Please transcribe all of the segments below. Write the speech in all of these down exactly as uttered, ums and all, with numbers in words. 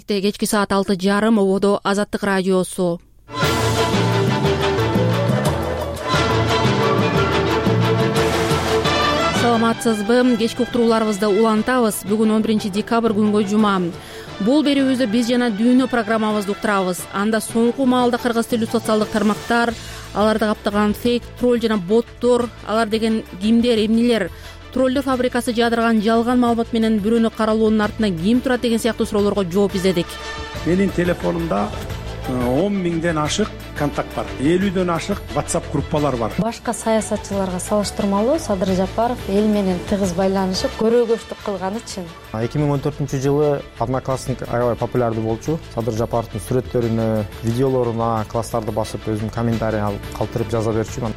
Кечки саат алты жарым ободо Азаттык радиосу. Саламатсызбы? Кечки уктурууларыбызды улантабыз. Бүгүн он биринчи декабрь күнгө жума. Бул берүүбүздө биз жана дүйнө программабызды уктурабыз. Анда соңку маалда кыргыз тилдүү социалдык тармактар, аларды каптаган фейк, тролл жана боттор, алар деген кимдер, эмнелер? Троллдор фабрикасы жаадырган жалган маалымат менен бирөөнү каралоонун артында ким турат деген сыяктуу суроолорго жооп издедик. Менин телефонумда он миңден ашык контакт бар, элүүдөн ашык WhatsApp группалар бар. Башка саясатчыларга салыштырмалуу Садыр Жапаров эл менен тыгыз байланышып, көрөгөчтүк кылганы чын. эки миң он төртүнчү жылы Одноклассник аябай популярдуу болчу. Садыр Жапаровдун сүрөттөрүнө, видеолоруна класстарды басып, өзүм комментарий калтырып жаза берчүмүн.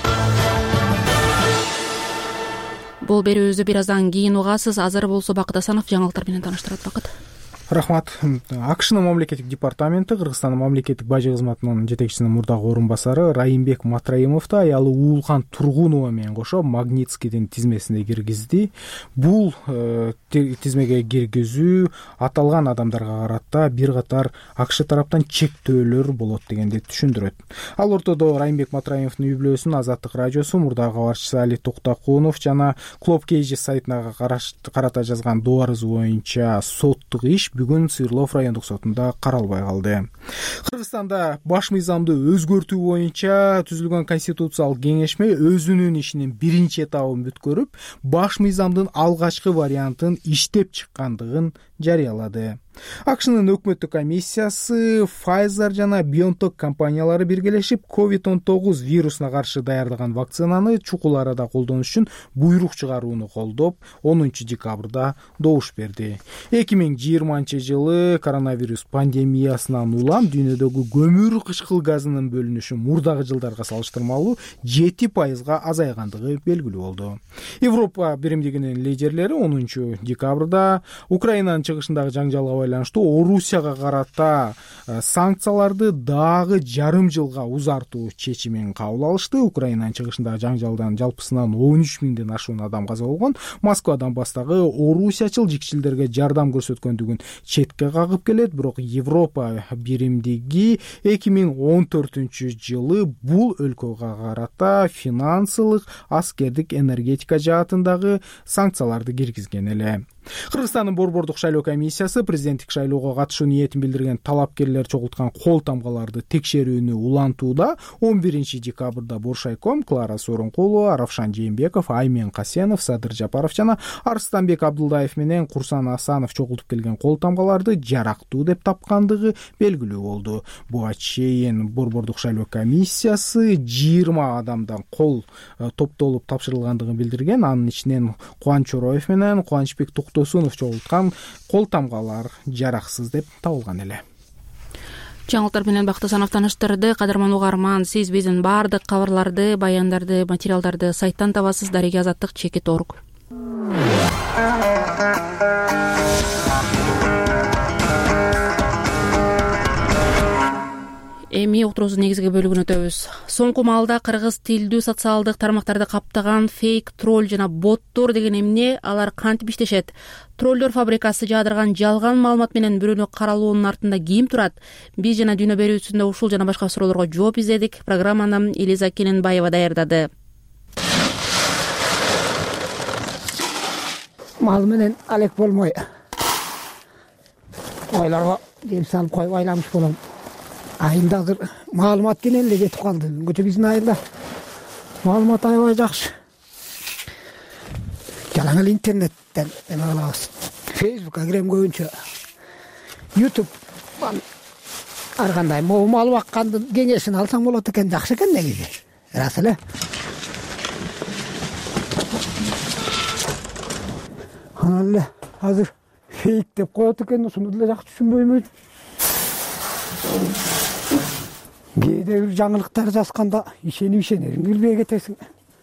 Бул берүүбүздү бир аздан кийин угасыз. Азыр болсо Бакыт Асанов жаңылыктар менен тааныштырат. Бакыт. Рахмат. АКШнын мамлекеттик департаменти Кыргызстандын мамлекеттик бажы кызматынын жетекчисинин мурдагы орун басары Райымбек Матраимовду аялы Уулхан Тургунова менен кошо Магнитскийдин тизмесине киргизди. Бул э, тизмеге киргизүү аталган адамдарга карата бир катар АКШ тараптан чектөөлөр болот дегенди түшүндүрөт. Ал ортодо Райымбек Матраимовдун үй-бүлөсүн Азаттык радиосу мурдагы кабарчысы Али Токтокунов жана Клоп Кейжи сайтына карата жазган добарызы боюнча соттук иш бүгүн Сыйырлов райондук сотунда каралбай калды. Кыргызстанда баш мыйзамды өзгөртүү боюнча түзүлгөн конституциялык кеңешме өзүнүн ишинин биринчи этабын бүткөрүп, баш мыйзамдын алгачкы вариантын иштеп чыккандыгын жарыялады. АКШнын өкмөттүк комиссиясы Pfizer жана BioNTech компаниялары биргелешип ковид он тогуз вирусуна каршы даярдаган вакцинаны чукул арада колдонуш үчүн буйрук чыгарууну колдоп, онунчу декабрда добуш берди. эки миң жыйырманчы жылы коронавирус пандемиясынан улам дүйнөдөгү көмүр кычкыл газынын бөлүнүшү мурдагы жылдарга салыштырмалуу жети пайызга азайгандыгы белгилүү болду. Европа биримдигинин лидерлери онунчу декабрда Украинанын чыгышындагы жаңжалга байланыштуу Орусияга карата санкцияларды дагы жарым жылга узартуу чечимин кабыл алышты. Украинанын чыгышындагы жаңжалдан жалпысынан он үч миңден ашуун адам каза болгон. Москвадан баштагы Орусиячыл жикчилдерге жардам көрсөткөндүгүн четке кагып келет, бирок Европа биримдиги эки миң он төртүнчү жылы бул өлкөгө карата финансылык, аскердик, энергетика жаатындагы санкцияларды киргизген эле. Кыргызстандын Борбордук шайлоо комиссиясы президенттик шайлоого катышуу ниетин билдирген талапкерлер чогулткан кол тамгаларды текшерүүнү улантууда. он биринчи декабрда Боршайком Клара Сооронкулова, Равшан Жээнбеков, Аймен Касенов, Садыр Жапаров жана Арстанбек Абдулдаев менен Курсан Асанов чогултуп келген кол тамгаларды жарактуу деп тапкандыгы белгилүү болду. Буга чейин Борбордук шайлоо комиссиясы жыйырма адамдан кол топтолуп тапшырылгандыгын билдирген. Анын ичинен Кубаныч Чороев менен Кубанычбек Тосунов чогулткан кол тамгалар жараксыз деп табылган эле. Жаңылыктар менен Бакыт Асанов тааныштырды. Кадырман угарман, сиз биздин баардык кабарларды, баяндарды, материалдарды сайттан табасыз. Дареги Азаттык чекит орг. Эми уктуруубуздун негизги бөлүгүнө өтөбүз. Соңку маалда кыргыз тилдүү социалдык тармактарды каптаган фейк, тролл жана боттор деген эмне, алар кантип иштешет? Троллдор фабрикасы жаадырган жалган маалымат менен бирөөнү каралоонун артында ким турат? Биз жана дүйнө берүүсүндө ушул жана башка суроолорго жооп издедик. Программаны Элиза Кененбаева даярдады. Мал менен алек болмой. Ойлорго дем салып коюп айламыш болом. Айында азыр маалымат кенен эле кетип калды. Бүгүнкү биздин айында маалымат аябай жакшы. Жалаң эле интернеттен эме кылабыз. Фейсбукка кирем көбүнчө. YouTube ар кандай могу алып аккандын кеңешин алсаң болот экен, жакшы экен негизи. Рас эле. Анан эле азыр фейк деп коет экен, ошону деле жакшы түшүнбөйм. Кээде бир жаңылыктар жазганда ишенип ишенерин билбей кетесиң.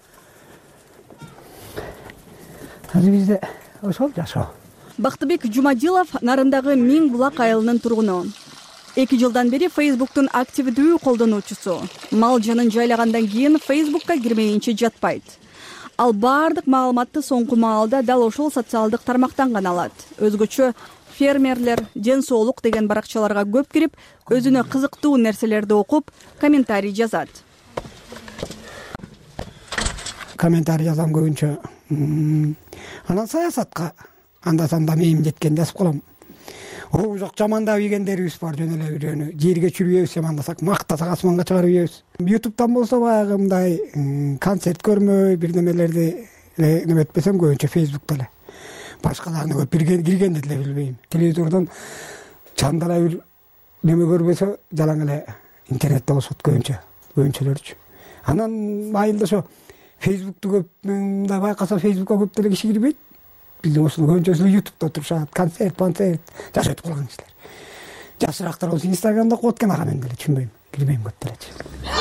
Азыр бизде ошол жашоо. Бактыбек Жумадилов Нарындагы Миң Булак айылынын тургуну. эки жылдан бери Facebooktун активдүү колдонуучусу. Мал жанын жайлагандан кийин Facebookка кирмейинче жатпайт. Ал баардык маалыматты соңку маалда дал ошол социалдык тармактан гана алат. Өзгөчө фермерлер, ден соолук деген баракчаларга көп кирип, өзүнө кызыктуу нерселерди окуп, комментарий жазат. Комментарий жазам көбүнчө. Анан саясатка анда санда мээм жеткен жазып калам. О, жок, жамандап ийгендерибиз бар, жөн эле бирөөнү жерге чүрүбөйбүз, жамандасак, мактасак асманга чыгарып ийебиз. ютубтан болсо баягы мындай концерт көрмөй, бир немелерди неметпесем көбүнчө фейсбукта эле. Башкаларны көп киргенди деле билбейм. Телевизордон чандала бир неме көрбөсө, жалаң эле интернетте болсот көбүнчө, көбүнчөлөрчү. Анан майылда ошо фейсбукту көп мындай байкаса, фейсбукка көп деле киши кирбейт. Билдим, ошону көбүнчөсү ютубта отурушат, концерт, концерт жашайтып калган кишилер. Жашыраактар болсо инстаграмда окуп аткан, ага мен деле түшүнбөйм, билбейм көп делечи.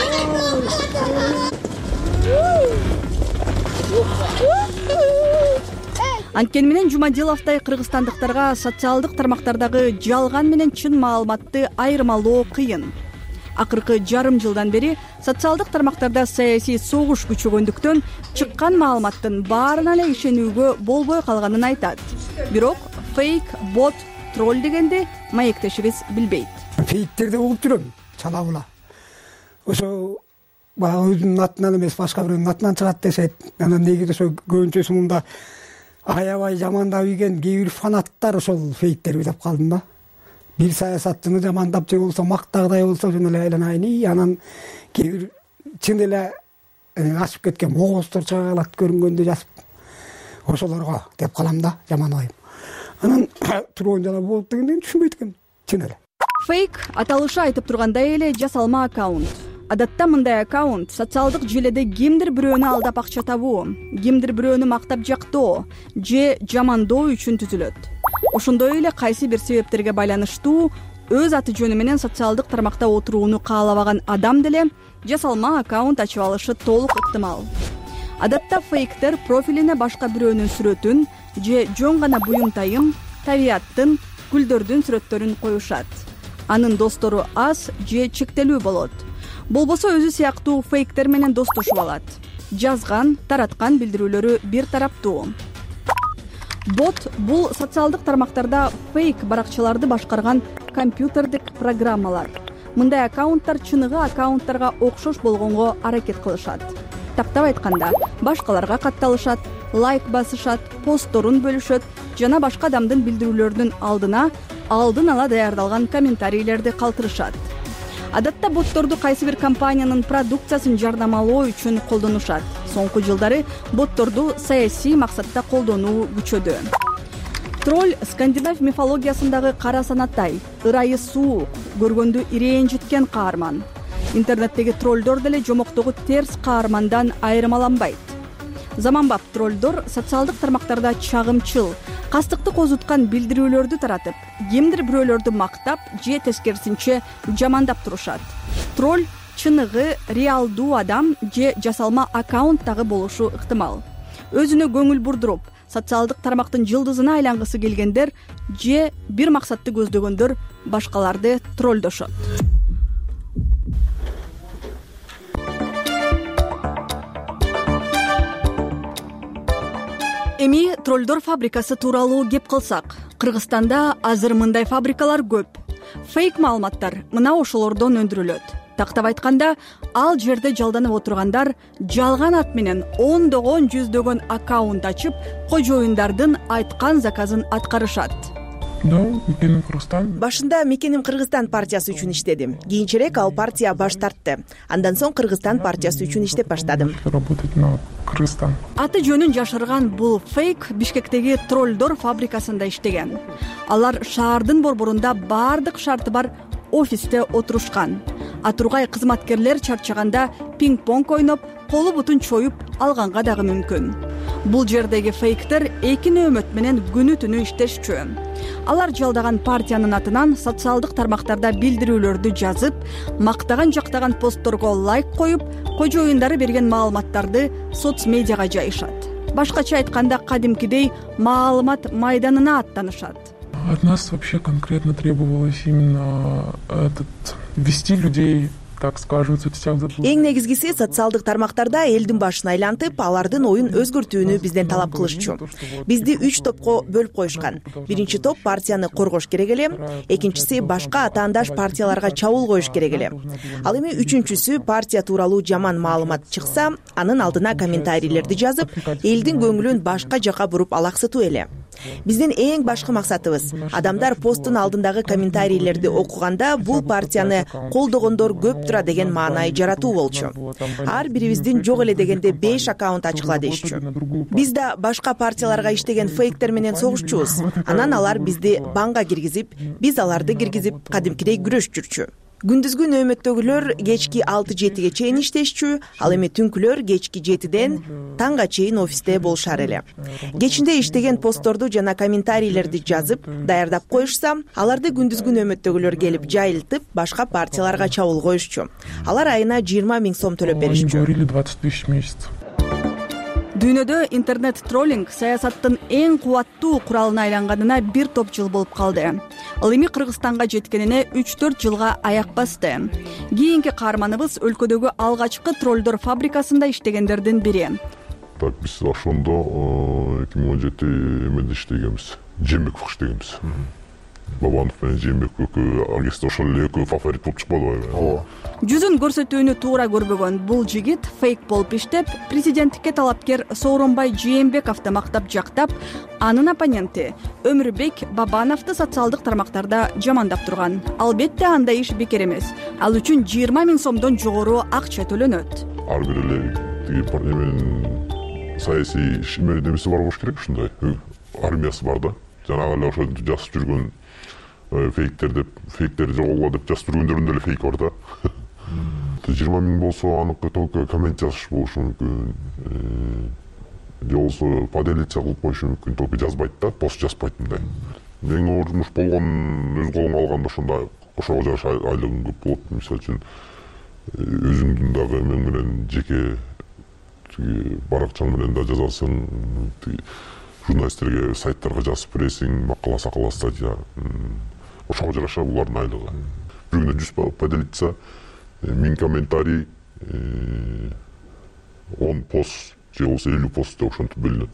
Анткени менен Жумадиловдой кыргызстандыктарга социалдык тармактардагы жалган менен чын маалыматты айырмалоо кыйын. Акыркы жарым жылдан бери социалдык тармактарда саясий согуш күчөгөндүктөн чыккан маалыматтын баарына эле ишенүүгө болбой калганын айтат. Бирок фейк, бот, тролль дегенди маектешибиз билбейт. Фейктерди угуп жүрөм, чала була. Ошо баягы өзүнүн атынан эмес, башка бирөөнүн атынан чыгат дешет. Анан негизи ошо көбүнчөсү мында аябай жамандап ийген кээ бир фанаттар ошол фейктерди деп калдым да. Бир саясатчыны жамандап же болсо мактагыдай болсо жөн эле айланайын, анан кээ бир чын эле ашып кеткен могостор чыга калат көрүнгөндө жазып ошолорго деп калам да, жаманбайм. Анан турган жана болот дегенден түшүнбөйт экен, чын эле. Фейк аталышы айтып тургандай эле жасалма аккаунт. Адатта мындай аккаунт социалдык желеде кимдир бирөөнү алдап акча табуу, кимдир бирөөнү мактап жактоо же жамандоо үчүн түзүлөт. Ошондой эле кайсы бир себептерге байланыштуу өз аты жөнү менен социалдык тармакта отурууну каалабаган адам деле жасалма аккаунт ачып алышы толук ыктымал. Адатта фейктер профилине башка бирөөнүн сүрөтүн же жөн гана буюмтайым, табияттын, гүлдөрдүн сүрөттөрүн коюшат. Анын достору аз же чектелүү болот. Болбосо өзү сыяктуу фейктер менен достошуп алат. Жазган, тараткан билдирүүлөрү бир тараптуу. Бот бул социалдык тармактарда фейк баракчаларды башкарган компьютердик программалар. Мындай аккаунттар чыныгы аккаунттарга окшош болгонго аракет кылышат. Тактап айтканда, башкаларга катталышат, лайк басышат, постторун бөлүшөт жана башка адамдын билдирүүлөрүнүн алдына алдын ала даярдалган комментарийлерди калтырышат. Адатта ботторду кайсы бир компаниянын продукциясын жардамалоо үчүн колдонушат. Соңку жылдары ботторду саясий максатта колдонуу күчөдү. Тролль скандинав мифологиясындагы кара санатай, ырайы суук, көргөндө ирээжиткен каарман. Интернеттеги троллдор деле жомоктогу терс каармандан айырмаланбайт. Заманбап троллдор социалдык тармактарда чагымчыл, кастыкты козуткан билдирүүлөрдү таратып, кимдир бирөөлөрдү мактап же тескерисинче жамандап турушат. Тролль чыныгы реалдуу адам же жасалма аккаунттагы болушу ыктымал. Өзүнө көңүл бурдуруп, социалдык тармактын жылдызына айлангысы келгендер же бир максатты көздөгөндөр башкаларды троллдошот. Эми троллдор фабрикасы тууралуу кеп кылсак, Кыргызстанда азыр мындай фабрикалар көп. Фейк маалыматтар мына ошолордон өндүрүлөт. Тактап айтканда, ал жерде жалданып отургандар жалган ат менен ондогон жүздөгөн аккаунт ачып, кожоюндардын айткан заказын аткарышат. Да, Мекеним Кыргызстан. Башында Мекеним Кыргызстан партиясы үчүн иштедим. Кийинчерээк ал партия баш тартты. Андан соң Кыргызстан партиясы үчүн иштеп баштадым. Работать на Кыргызстан. Аты жөнүн жашырган бул фейк Бишкектеги троллдор фабрикасында иштеген. Алар шаардын борборунда бардык шарты бар офисте отурушкан. А тургай кызматкерлер чарчаганда пинг-понг ойноп, колу бутун чоюп алганга дагы мүмкүн. Бул жердеги фейктер эки нөөмөт менен күнү түнү иштешчү. Алар жалдаган партиянын атынан социалдык тармактарда билдирүүлөрдү жазып, мактаган жактаган постторго лайк коюп, кожоюндары берген маалыматтарды соц медиага жайышат. Башкача айтканда, кадимкидей маалымат майданына аттанышат. От нас вообще конкретно требовалось именно этот ввести людей так скажем, в соцсетях. Эң негизгиси социалдык тармактарда элдин башын айлантып, алардын оюн өзгөртүүнү бизден талап кылышчу. Бизди үч топко бөлүп коюшкан. Биринчи топ партияны коргош керек эле, экинчиси башка атаандаш партияларга чабуул коюш керек эле. Ал эми үчүнчүсү партия тууралуу жаман маалымат чыкса, анын алдына комментарийлерди жазып, элдин көңүлүн башка жака буруп алаксытуу эле. Биздин эң башкы максатыбыз адамдар посттун алдындагы комментарийлерди окуганда бул партияны колдогондор көп тура деген маанай жаратуу болчу. Ар бирибиздин жок эле дегенде беш аккаунт ачкыла дешчү. Биз да башка партияларга иштеген фейктер менен согушчубуз. Анан алар бизди банга киргизип, биз аларды киргизип, кадимкидей күрөшүп жүрчү. Күндүзгү нөөмөттөгүлөр кечки алты жетиге чейин иштешчү, ал эми түнкүлөр кечки жетиден таңга чейин офисте болушар эле. Кечинде иштеген постторду жана комментарийлерди жазып, даярдап коюшса, аларды күндүзгү нөөмөттөгүлөр келип жайылтып, башка партияларга чабуул коюшчу. Алар айына жыйырма миң сом төлөп беришчү. двадцать тысяч в месяц. Дүйнөдө интернет-троллинг саясаттын эң кубаттуу куралына айланганына бир топ жыл болуп калды. Ал эми Кыргызстанга жеткенине үч төрт жылга аяк басты. Кийинки каарманыбыз өлкөдөгү алгачкы троллдор фабрикасында иштегендердин бири. Так, биз ошондо эки миң он жети эмеде иштегенбиз. Жээнбеков иштегенбиз. Бабанов менен Жээнбек экөө агентство ошол эле экөө фаворит болуп чыкпадыбы? Ооба. Жүзүн көрсөтүүнү туура көрбөгөн бул жигит фейк болуп иштеп, президенттикке талапкер Сооронбай Жээнбековду мактап жактап, анын оппоненти Өмүрбек Бабановду социалдык тармактарда жамандап турган. Албетте андай иш бекер эмес. Ал үчүн жыйырма миң сомдон жогору акча төлөнөт. Ар бир эле тиги партия менен саясий эмеси бар болуш керек ушундай. Армиясы бар да. Жанагы эле ошо жазып жүргөн фейктер деп, фейктер жоголгула деп жазып жүргөндөрүндө эле фейк бар да. жыйырма миң болсо аныкы только коммент жазыш болушу мүмкүн. Же болсо поделиться кылып коюшу мүмкүн, только жазбайт да, пост жазбайт мындай. Эң оор жумуш болгон өз колуңа алганда ошондо ошого жараша айлыгың көп болот. Мисалы үчүн өзүңдүн дагы эмен менен жеке баракчаң менен да жазасың, журналисттерге, сайттарга жазып бересиң, макала сакала статья. Ошого жараша булардын айлыгы. Бир күнү жүз поделиться, миң комментарий, он пост, же болсо элүү пост деп ошентип бөлүнөт.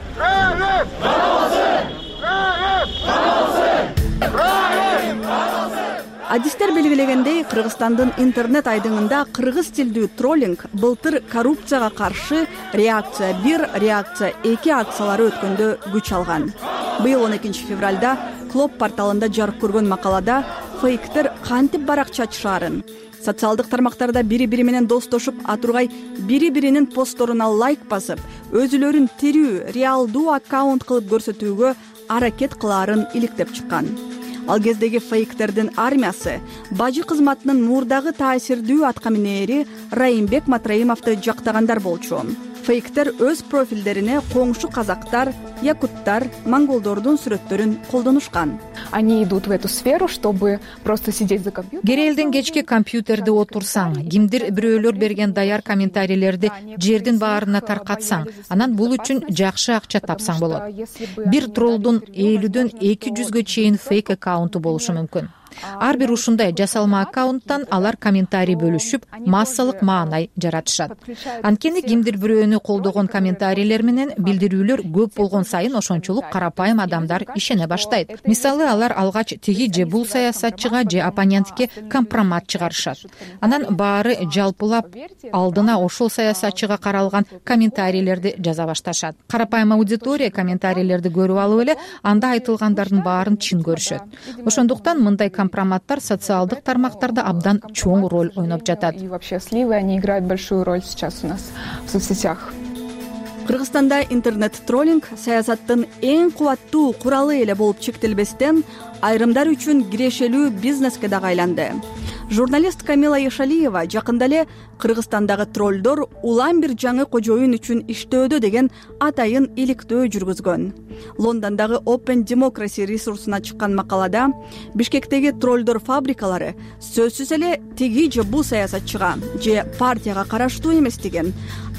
Адистер белгилегендей, Кыргызстандын интернет айдыңында кыргыз тилдүү троллинг былтыр коррупцияга каршы реакция бир, реакция эки акциялары өткөндө күч алган. Быйыл он экинчи февралда Клоп порталында жарык көргөн макалада фейктер кантип баракча ачышаарын, социалдык тармактарда бири-бири менен достошуп атургай бири-биринин постторуна лайк басып, өзүлөрүн тирүү, реалдуу аккаунт кылып көрсөтүүгө аракет кылаарын иликтеп чыккан. Ал кездеги фейктердин армиясы бажы кызматынын мурдагы таасирдүү аткаминери Райымбек Матраимовду жактагандар болчу. Фейктер өз профилдерине коңшу казактар, якуттар, монголдордун сүрөттөрүн колдонушкан. Они идут в эту сферу, чтобы просто сидеть за компьютером. Керелден кечке компьютерде отурсаң, кимдир бирөөлөр берген даяр комментарийлерди жердин баарына таркатсаң, анан бул үчүн жакшы акча тапсаң болот. Бир троллдун элүүдөн эки жүзгө чейин фейк аккаунту болушу мүмкүн. Ар бир ушундай жасалма аккаунттан алар комментарий бөлүшүп, массалык маанай жаратышат. Анткени кимдир бирөөнү колдогон комментарийлер менен билдирүүлөр көп болгон сайын ошончолук карапайым адамдар ишене баштайт. Мисалы, алар алгач тиги же бул саясатчыга же оппонентке компромат чыгарышат. Анан баары жалпылап алдына ошол саясатчыга каралган комментарийлерди жаза башташат. Карапайым аудитория комментарийлерди көрүп алып эле анда айтылгандардын баарын чын көрүшөт. Ошондуктан мындай компроматтар социалдык тармактарда абдан чоң роль ойноп жатат. И вообще сливы, они играют большую роль сейчас у нас в соцсетях. Кыргызстанда интернет-троллинг саясаттын эң кубаттуу куралы эле болуп чектелбестен, айрымдар үчүн кирешелүү бизнеске дагы айланды. Журналист Камила Ешалиева жакында эле Кыргызстандагы троллдор улам бир жаңы кожоюн үчүн иштөөдө деген атайын иликтөө жүргүзгөн. Лондондогу Open Democracy ресурсуна чыккан макалада Бишкектеги троллдор фабрикалары сөзсүз эле тиги же бул саясатчыга же партияга караштуу эмес деген,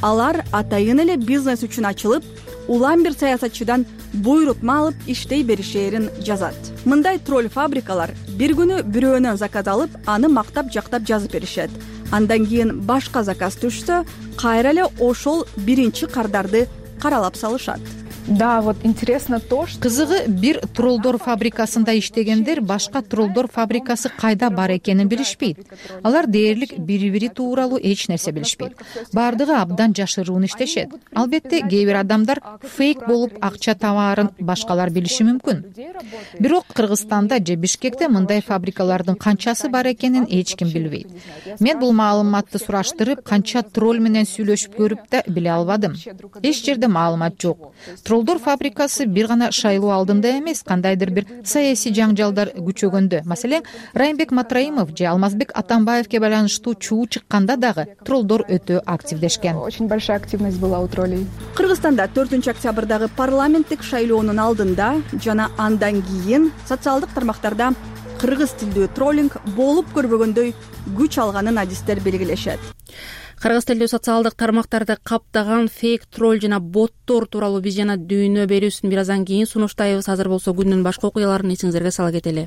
алар атайын эле бизнес үчүн ачылып, улам бир саясатчыдан буйрутма алып иштей беришээрин жазат. Мындай тролль фабрикалар бир күнү бирөөнөн заказ алып, аны мактап жактап жазып беришет. Андан кийин башка заказ түшсө, кайра эле ошол биринчи кардарды каралап салышат. Да, вот интересно то, что кызыгы бир троллдор фабрикасында иштегендер башка троллдор фабрикасы кайда бар экенин билишпейт. Алар дээрлик бири-бири тууралуу эч нерсе билишпейт. Бардыгы абдан жашыруун иштешет. Албетте, кээ бир адамдар фейк болуп акча табаарын башкалар билиши мүмкүн. Бирок Кыргызстанда же Бишкекте мындай фабрикалардын канчасы бар экенин эч ким билбейт. Мен бул маалыматты сураштырып, канча тролль менен сүйлөшүп көрүп да биле албадым. Эч жерде маалымат жок. Троллдор фабрикасы бир гана шайлоо алдында эмес, кандайдыр бир саясий жаңжалдар күчөгөндө, маселен, Райымбек Матраимов же Алмазбек Атамбаевке байланыштуу чуу чыкканда дагы троллдор өтө активдешкен. Очень большая активность была у троллей. Кыргызстанда төртүнчү октябрдагы парламенттик шайлоонун алдында жана андан кийин социалдык тармактарда кыргыз тилдүү троллинг болуп көрбөгөндөй күч алганын адистер белгилешет. Кыргыз тилдүү социалдык тармактарды каптаган фейк тролль жана боттор тууралуу биз жана дүйнө берүүсүн бир аздан кийин сунуштайбыз. Азыр болсо күндүн башка окуяларын эсиңиздерге сала кетели.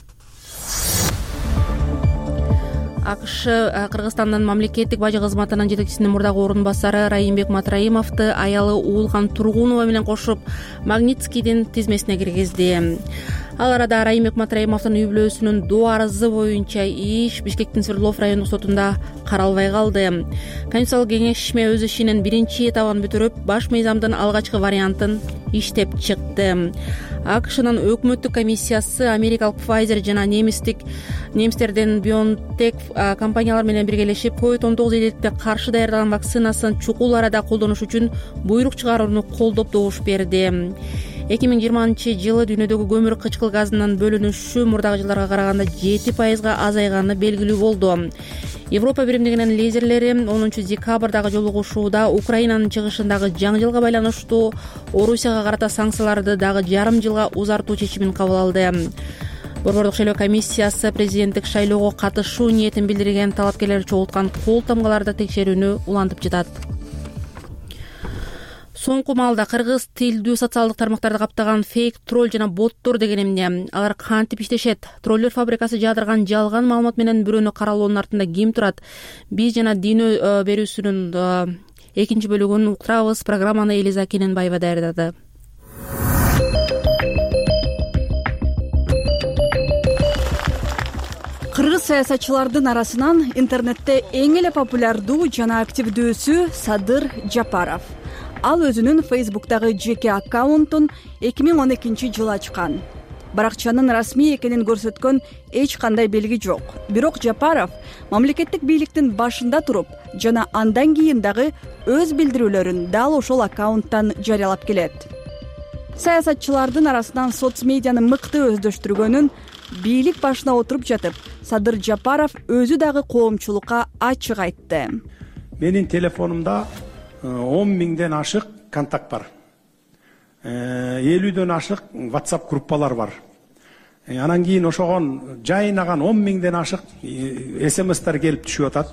АКШ Кыргызстандын мамлекеттик бажы кызматынын жетекчисинин мурдагы орун басары Райымбек Матраимовду аялы Уулхан Тургунова менен кошуп Магнитскийдин тизмесине киргизди. Ал арада Райымбек Матраимовдун үй бүлөсүнүн доо арызы боюнча иш Бишкектин Свердлов райондук сотунда каралбай калды. Конституциялык кеңешме өз ишинин биринчи этабын бүтүрүп, баш мыйзамдын алгачкы вариантын иштеп чыкты. АКШнын өкмөттүк комиссиясы америкалык Pfizer жана немистик немистердин BioNTech компаниялар менен биргелешип ковид он тогуз илдетке каршы даярдаган вакцинасын чукул арада колдонуш үчүн буйрук чыгарууну колдоп добуш берди. эки миң жыйырманчы жылы дүйнөдөгү көмүр кычкыл газынын бөлүнүшү мурдагы жылдарга караганда жети пайызга азайганы белгилүү болду. Европа биримдигинин лидерлери онунчу декабрдагы жолугушууда Украинанын чыгышындагы жаңжылга байланыштуу Орусияга карата санкцияларды дагы жарым жылга узартуу чечимин кабыл алды. Борбордук шайлоо комиссиясы президенттик шайлоого катышуу ниетин билдирген талапкерлер чогулткан кол тамгаларды текшерүүнү улантып жатат. Соңку маалда кыргыз тилдүү социалдык тармактарды каптаган фейк тролль жана боттор деген эмне? Алар кантип иштешет? Троллер фабрикасы жаадырган жалган маалымат менен бирөөнү каралоонун артында ким турат? Биз жана дүйнө берүүсүнүн экинчи бөлүгүн уктурабыз. Программаны Элиза Кененбаева даярдады. Кыргыз саясатчылардын арасынан интернетте эң эле популярдуу жана активдүүсү Садыр Жапаров. Ал өзүнүн Facebook'тагы жеке аккаунтун эки миң он экинчи жылы ачкан. Баракчанын расмий экенин көрсөткөн эч кандай белги жок. Бирок Жапаров мамлекеттик бийликтин башында туруп жана андан кийин дагы өз билдирүүлөрүн дал ошол аккаунттан жарыялап келет. Саясатчылардын арасынан соц медианы мыкты өздөштүргөнүн бийлик башына отуруп жатып, Садыр Жапаров өзү дагы коомчулукка ачык айтты. Менин телефонумда он миңден ашык контакт бар. элүүдөн ашык WhatsApp группалар бар. Анан кийин ошогон жайнаган он миңден ашык смстер келип түшүп атат.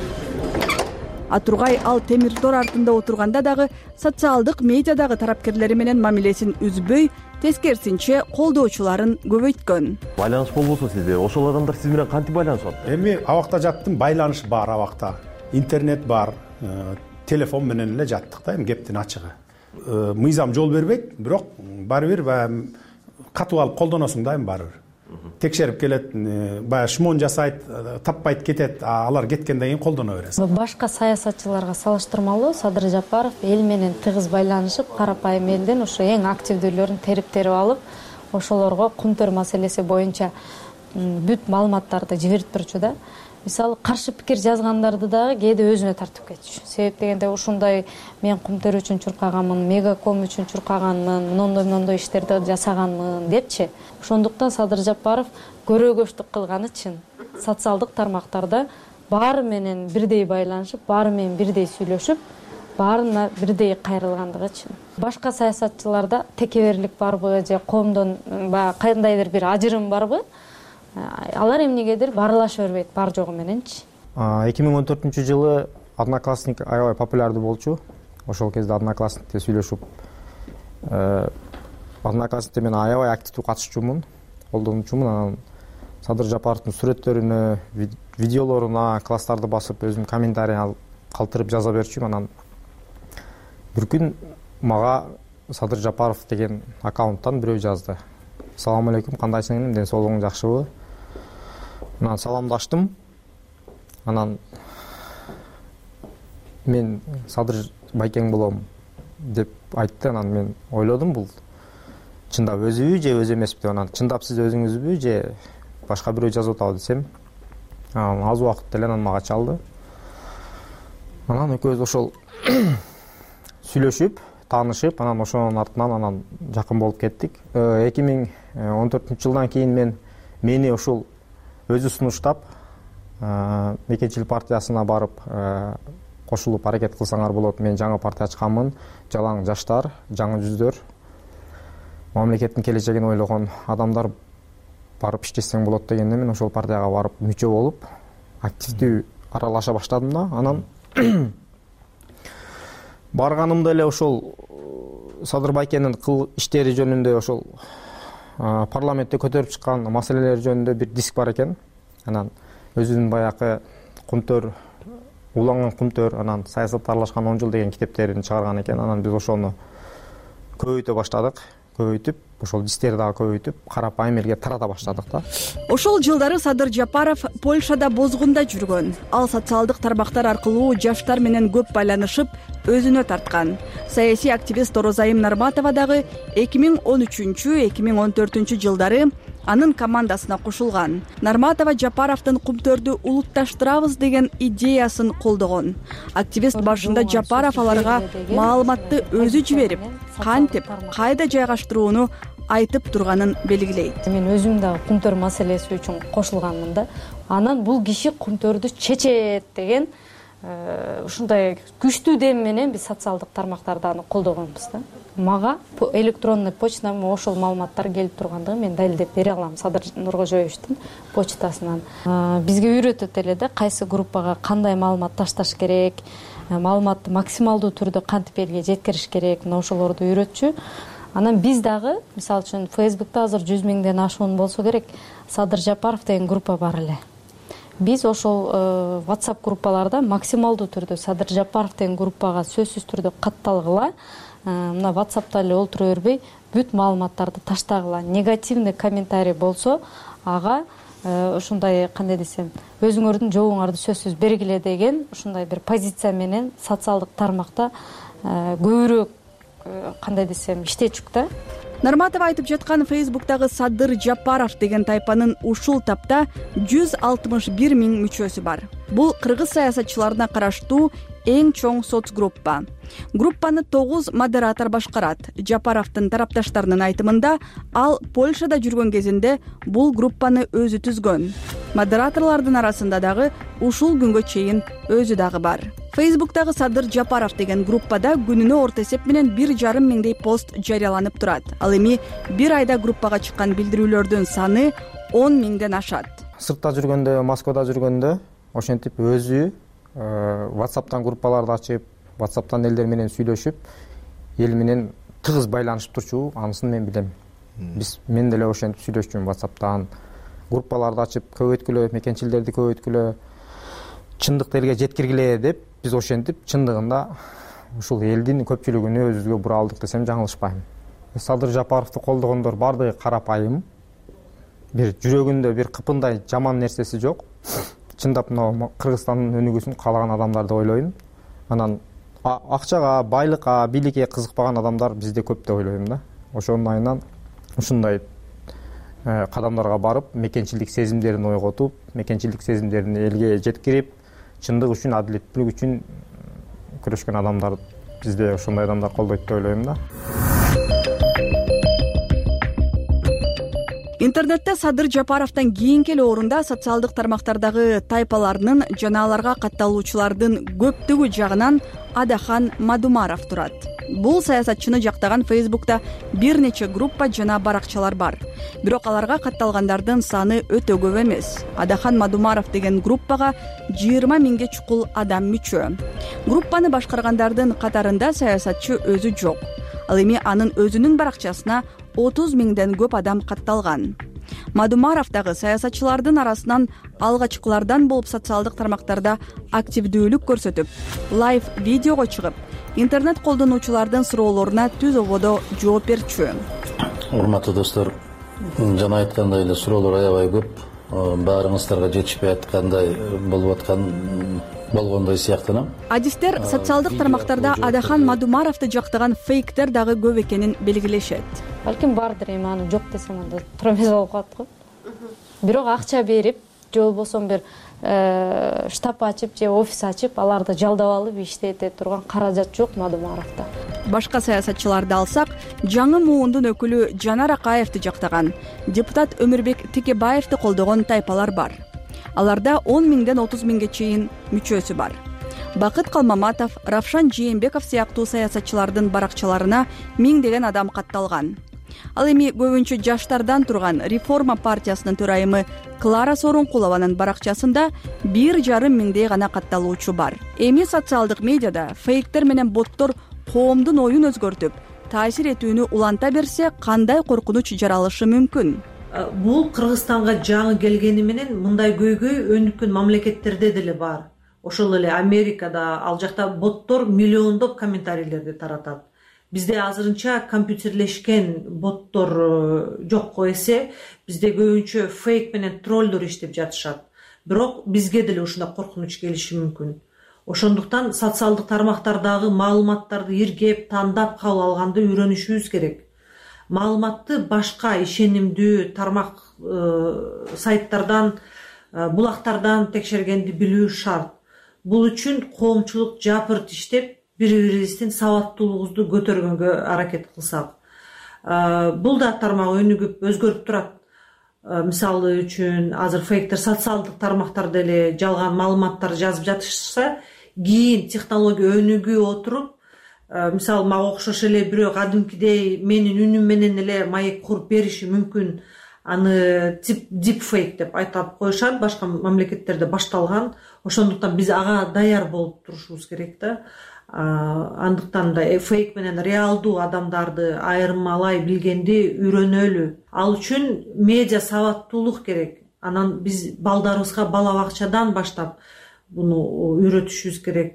А тургай ал темир тор артында отурганда дагы социалдык медиадагы тарапкерлери менен мамилесин үзбөй, тескерисинче колдоочуларын көбөйткөн. Байланыш болбосо сизде ошол адамдар сиз менен кантип байланышат? Эми абакта жаттым, байланыш бар абакта. Интернет бар. Телефон менен эле жаттык да, эми кептин ачыгы. Мыйзам жол бербейт, бирок баары бир баягы катуу алып колдоносуң да, эми баары бир. Текшерип келет, баягы шмон жасайт, таппайт кетет, алар кеткенден кийин колдоно бересиң. Башка саясатчыларга салыштырмалуу Садыр Жапаров эл менен тыгыз байланышып, карапайым элден ошо эң активдүүлөрүн терип-терип алып, ошолорго кумтөр маселеси боюнча бүт маалыматтарды жиберип турчу да. Мисалы, каршы пикир жазгандарды дагы кээде өзүнө тартып кетчү. Себеп дегенде ушундай мен кумтөр үчүн чуркаганмын, Мегаком үчүн чуркаганмын, мондой-мондой иштерди жасаганмын депчи. Ошондуктан Садыр Жапаров көрөгөчтүк кылганы чын. Социалдык тармактарда баары менен бирдей байланышып, баары менен бирдей сүйлөшүп, баарына бирдей кайрылгандыгы чын. Башка саясатчыларда текеберлик барбы же коомдон баягы кандайдыр бир ажырым барбы? Алар эмнегедир баарылаша бербейт, бар жогу мененчи. эки миң он төртүнчү жылы Одноклассник аябай популярдуу болчу. ошол кезде одноклассникте сүйлөшүп, одноклассникте мен аябай активдүү катышчумун, колдонуучумун. Анан Садыр Жапаровдун сүрөттөрүнө, видеолоруна класстарды басып, өзүм комментарий калтырып жаза берчүмүн. Анан бир күн мага Садыр Жапаров деген аккаунттан бирөө жазды. Салам алейкум, кандайсың, ден соолугуң жакшыбы? Анан саламдаштым. Анан мен Садыр байкең болом деп айтты. Анан мен ойлодум, бул чындап өзүбү же өзү эмеспи деп. Анан чындап сиз өзүңүзбү же башка бирөө жазып атабы десем, аз убакыт эле анан мага чалды. Анан экөөбүз ошол сүйлөшүп, таанышып, анан ошонун артынан анан жакын болуп кеттик. эки миң он төртүнчү жылдан кийин мен мени ошол өзү сунуштап, Мекенчилик партиясына барып кошулуп аракет кылсаңар болот. Мен жаңы партия ачканмын. Жалаң жаштар, жаңы жүздөр, мамлекеттин келечегин ойлогон адамдар барып иштесең болот дегенде мен ошол партияга барып мүчө болуп, активдүү аралаша баштадым да. Анан барганымда эле ошол Садыр байкенин кыл иштери жөнүндө, ошол парламентте көтөрүп чыккан маселелер жөнүндө бир диск бар экен. Анан өзүнүн баякы Кумтөр, уланган Кумтөр, анан саясатта аралашкан он жыл деген китептерин чыгарган экен. Анан биз ошону көбөйтө баштадык. Көбөйтүп, ошол дистерди дагы көбөйтүп, карапайым элге тарата баштадык да. Ошол жылдары Садыр Жапаров Польшада бозгунда жүргөн. Ал социалдык тармактар аркылуу жаштар менен көп байланышып, өзүнө тарткан. Саясий активист Орозайым Нарматова дагы эки миң он үчүнчү эки миң он төртүнчү жылдары анын командасына кошулган. Нарматова Жапаровдун Кумтөрдү улутташтырабыз деген идеясын колдогон. Активист башында Жапаров аларга маалыматты өзү жиберип, кантип, кайда жайгаштырууну айтып турганын белгилейт. Мен өзүм дагы Кумтөр маселеси үчүн кошулганмын да. Анан бул киши Кумтөрдү чечет деген ушундай күчтүү дем менен биз социалдык тармактарда аны колдогонбуз да. Мага электронный почтадан ошол маалыматтар келип тургандыгын мен далилдеп бере алам Садыр Нуркожоевичтин почтасынан. Бизге үйрөтөт эле да, кайсы группага кандай маалымат ташташ керек, маалыматты максималдуу түрдө кантип элге жеткириш керек, мына ошолорду үйрөтчү. Анан биз дагы, мисалы үчүн, Facebook'та азыр жүз миңден ашуун болсо керек, Садыр Жапаров деген группа бар эле. Биз ошол WhatsApp группаларда максималдуу түрдө Садыр Жапаров деген группага сөзсүз түрдө катталгыла, мына WhatsApp'та эле олтура бербей, бүт маалыматтарды таштагыла. Негативный комментарий болсо, ага ушундай, кандай десем, өзүңөрдүн жообуңарды сөзсүз бергиле деген ушундай бир позиция менен социалдык тармакта көбүрөөк, кандай десем, иштечүк да. Нарматова айтып жаткан Facebook'тагы Садыр Жапаров деген тайпанын ушул тапта жүз алтымыш бир миң мүчөсү бар. Бул кыргыз саясатчыларына караштуу эң чоң соцгруппа. Группаны тогуз модератор башкарат. Жапаровдун тарапташтарынын айтымында, ал Польшада жүргөн кезинде бул группаны өзү түзгөн. Модераторлордун арасында дагы ушул күнгө чейин өзү дагы бар. Facebook'тагы Садыр Жапаров деген группада күнүнө орто эсеп менен бир жарым миңдей пост жарыяланып турат. Ал эми бир айда группага чыккан билдирүүлөрдүн саны он миңден ашат. Сыртта жүргөндө, Москвада жүргөндө ошентип өзү WhatsApp'тан группаларды ачып, WhatsApp'тан элдер менен сүйлөшүп, эл менен тыгыз байланышып турчу, анысын мен билем. Биз мен деле ошентип сүйлөшчүмүн WhatsApp'тан. Группаларды ачып көбөйткүлө, мекенчилерди көбөйткүлө, чындыкты элге жеткиргиле деп биз ошентип чындыгында ушул элдин көпчүлүгүнө өзүбүзгө бура алдык десем жаңылышпайм. Садыр Жапаровду колдогондор бардыгы карапайым, бир жүрөгүндө бир кыпындай жаман нерсеси жок. Чындап мына Кыргызстандын өнүгүүсүн каалаган адамдар деп ойлойм. Анан акчага, байлыкка, бийликке кызыкпаган адамдар бизде көп деп ойлойм да. Ошонун айынан ушундай кадамдарга барып, мекенчилик сезимдерин ойготуп, мекенчилик сезимдерин элге жеткирип, чындык үчүн, адилеттүүлүк үчүн күрөшкөн адамдар бизде ошондой адамдар колдойт деп ойлойм да. интернетте Садыр Жапаровдон кийинки эле орунда социалдык тармактардагы тайпаларынын жана аларга катталуучулардын көптүгү жагынан Адахан Мадумаров турат. Бул саясатчыны жактаган Фейсбукта бир нече группа жана баракчалар бар. Бирок аларга катталгандардын саны өтө көп эмес. Адахан Мадумаров деген группага жыйырма миңге чукул адам мүчө. Группаны башкаргандардын катарында саясатчы өзү жок. Ал эми анын өзүнүн баракчасына отуз миңден көп адам катталган. Мадумаров дагы саясатчылардын арасынан алгачкылардан болуп социалдык тармактарда активдүүлүк көрсөтүп, лайв видеого чыгып, интернет колдонуучулардын суроолоруна түз ободо жооп берчү. Урматтуу достор, жана айткандай эле суроолор аябай көп, баарыңыздарга жетишпей аткандай болуп аткан болгондой сыяктанам. Адистер социалдык тармактарда Адахан Мадумаровду жактаган фейктер дагы көп экенин белгилешет. Балким бардыр, эми аны жок десем анда тура эмес болуп калат го. Бирок акча берип, же болбосо бир штаб ачып же офис ачып, аларды жалдап алып иштете турган каражат жок Мадумаровдо. Башка саясатчыларды алсак, жаңы муундун өкүлү Жанар Акаевди жактаган, депутат Өмүрбек Текебаевди колдогон тайпалар бар. Аларда он миңден отуз миңге чейин мүчөсү бар. Бакыт Калмаматов, Равшан Жээнбеков сыяктуу саясатчылардын баракчаларына миңдеген адам катталган. Ал эми көбүнчө жаштардан турган Реформа партиясынын төрайымы Клара Сооронкулованын баракчасында бир жарым миңдей гана катталуучу бар. Эми социалдык медиада фейктер менен боттор коомдун оюн өзгөртүп, таасир этүүнү уланта берсе, кандай коркунуч жаралышы мүмкүн? Бул Кыргызстанга жаңы келгени менен мындай көйгөй өнүккөн мамлекеттерде деле бар. Ошол эле Америкада, ал жакта боттор миллиондоп комментарийлерди таратат. Бизде азырынча компьютерлешкен боттор жокко эсе, бизде көбүнчө фейк менен троллдор иштеп жатышат. Бирок бизге деле ушундай коркунуч келиши мүмкүн. Ошондуктан социалдык тармактардагы маалыматтарды иргеп, тандап кабыл алганды үйрөнүшүбүз керек. Маалыматты башка ишенимдүү тармак сайттардан, булактардан текшергенди билүү шарт. Бул үчүн коомчулук жапырт иштеп, бири-бирибиздин сабаттуулугубузду көтөргөнгө аракет кылсак. Бул да тармак өнүгүп, өзгөрүп турат. Мисалы үчүн, азыр фейктер социалдык тармактарда эле жалган маалыматтар жазып жатышса, кийин технология өнүгүп отуруп, мисалы мага окшош эле бирөө кадимкидей менин үнүм менен эле маек куруп бериши мүмкүн. Аны дипфейк деп айтып коюшат, башка мамлекеттерде башталган. Ошондуктан биз ага даяр болуп турушубуз керек да. Андыктан да фейк менен реалдуу адамдарды айырмалай билгенди үйрөнөлү. Ал үчүн медиа сабаттуулук керек. Анан биз балдарыбызга бала бакчадан баштап буну үйрөтүшүбүз керек.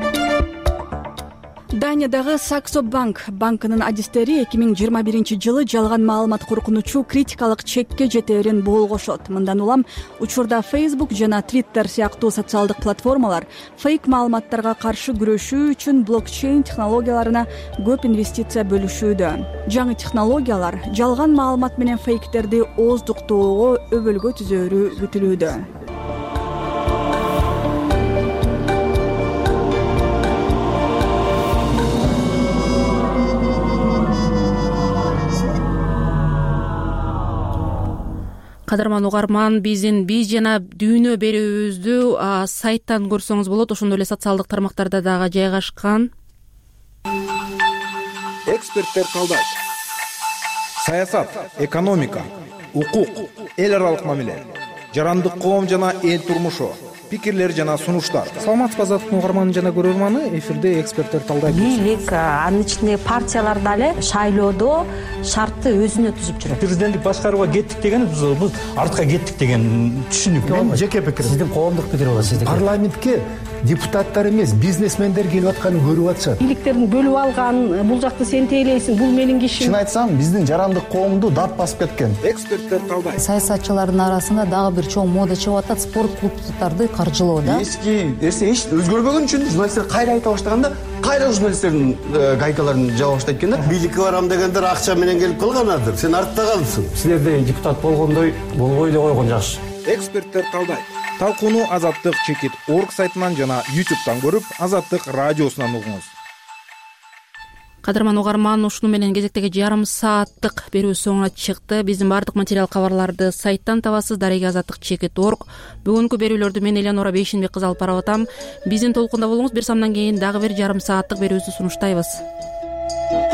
Даниядагы Саксо банк банкынын адистери эки миң жыйырма биринчи жылы жалган маалымат коркунучу критикалык чекке жетээрин болгошот. Мындан улам учурда Facebook жана Twitter сыяктуу социалдык платформалар фейк маалыматтарга каршы күрөшүү үчүн блокчейн технологияларына көп инвестиция бөлүшүүдө. Жаңы технологиялар жалган маалымат менен фейктерди ооздуктоого өбөлгө түзөөрү күтүлүүдө. Кадырман угарман, биздин биз жана дүйнө берүүбүздү сайттан көрсөңүз болот, ошондой эле социалдык тармактарда дагы жайгашкан. Эксперттер талдайт. Саясат, экономика, укук, эл аралык мамиле, жарандык коом жана эл турмушу, пикирлер жана сунуштар. Саламатсызбы азаттыктын угарманы жана көрөрманы, эфирде эксперттер талдайт. Бийлик, анын ичинде партиялар дагы шайлоодо шартты өзүнө түзүп жүрөт. Президенттик башкарууга кеттик деген биз артка кеттик деген түшүнүк. Мен жеке пикирим. Сиздин коомдук пикир болот, сиздики. Парламентке депутаттар эмес, бизнесмендер келип атканын көрүп атышат. Бийликтердин бөлүп алган, бул жакты сен тейлейсиң, бул менин кишим. Чын айтсам, биздин жарандык коомду дат басып кеткен. Эксперттер талдайт. Саясатчылардын арасында дагы бир чоң мода чыгып атат, спорт клубдарды каржылоо да. Эски нерсе эч өзгөрбөгөн үчүн журналисттер кайра айта баштаганда, кайра журналисттердин гайкаларын жаба баштайт экен да. Бийликке барам дегендер акча менен келип калганадыр. Сен артта калыпсың. Силерде депутат болгондой болбой эле койгон жакшы. Эксперттер талдайт. Талкууну Азаттык чекит орг сайтынан жана ютубтан көрүп, Азаттык радиосунан угуңуз. кадырман угарман, ушуну менен кезектеги жарым сааттык берүү соңуна чыкты. Биздин баардык материал кабарларды сайттан табасыз, дареги азаттык чекит орг. Бүгүнкү берүүлөрдү мен Элеонора Бейшенбек кызы алып барып атам. Биздин толкунда болуңуз. Бир самдан кийин дагы бир жарым сааттык берүүбүздү сунуштайбыз.